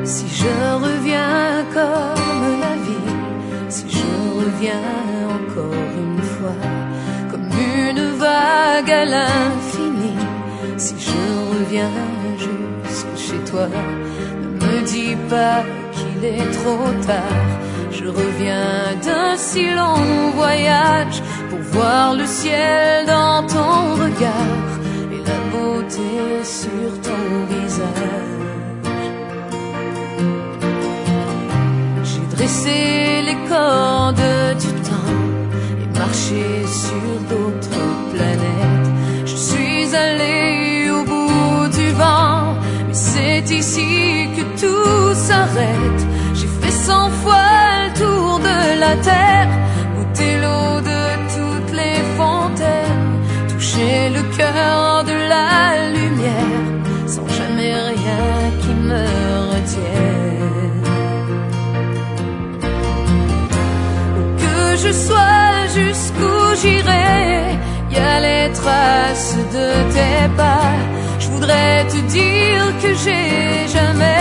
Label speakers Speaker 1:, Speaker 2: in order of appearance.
Speaker 1: Si je reviens comme la vie, si je reviens encore une fois, comme une vague à l'infini, si je reviens jusque chez toi, ne me dis pas qu'il est trop tard. Je reviens d'un si long voyage pour voir le ciel dans ton regard et la beauté sur ton visage. J'ai dressé les cordes du temps et marché sur d'autres planètes. Je suis allé au bout du vent, mais c'est ici que tout s'arrête. J'ai fait 100 fois le tour de la terre, goûté l'eau de toutes les fontaines, touché le cœur de la lumière, sans jamais rien qui me retienne. Où que je sois, jusqu'où j'irai, y a les traces de tes pas. Je voudrais te dire que j'ai jamais